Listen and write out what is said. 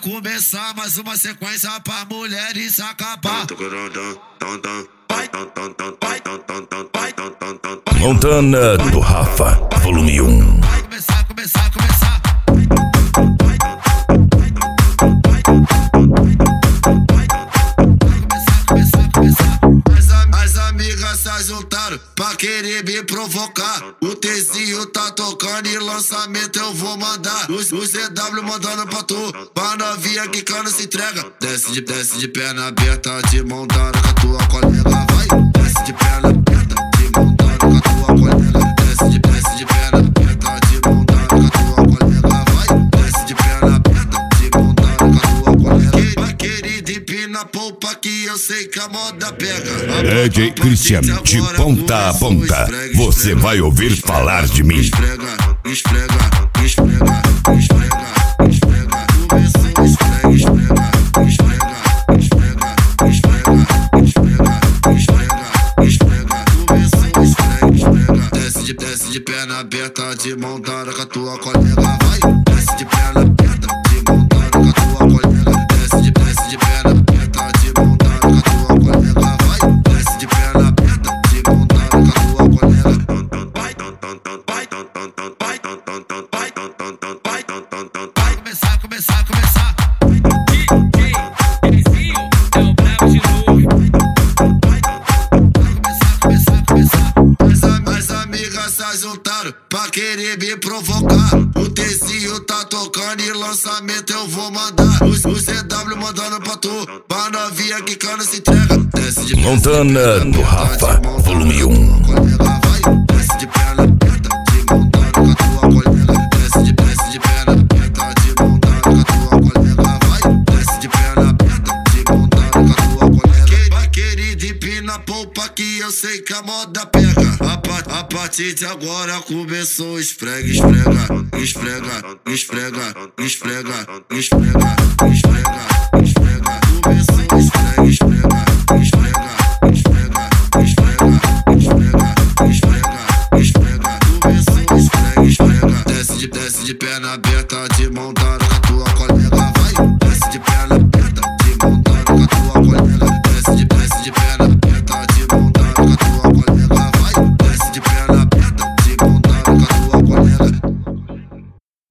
começar mais uma sequência pra mulheres acabar. Montana do Rafa, volume 1. Vai começar. As amigas se juntaram pra querer me provocar. O Tzinho tá tocando e lançamento eu vou mandar. O ZW mandando pra tu, pra novinha que cana se entrega. Desce de perna aberta, de montando com a tua colega. Vai, desce de perna aberta, de montando com a tua colega. Desce de perna aberta, de montando com a tua colega. Vai, desce de perna aberta, de montando com a tua colega. Querida, empina a polpa que eu sei que a moda pega. DJ Christian, de ponta a ponta, você vai ouvir falar de mim. Esfrega. Desce de perna aberta, de montada com a tua colega. Vai, desce de perna aberta, de montada com a tua colega. Desce de perna aberta, de montada com a tua colega. Vai, desce de perna aberta, de montada com a tua colega. Vai começar. DJ Tzinho é o brabo de novo. As amigas se juntaram pra querer me provocar. O Tzinho tá tocando e lançamento eu vou mandar. O ZW mandando pra tu, pra novinha que cana se entrega. Montana do Rafa, volume 1. Desce de perna aberta, de montando com a tua colega. Desce de perna aberta, de montando com a tua colega. Vai, desce de perna aberta, de montando com a tua colega. Querida, empina a polpa que eu sei que a moda pega. A partir de agora começou o esfrega. Começou o esfrega. Começou o esfrega. Desce de perna aberta, de montada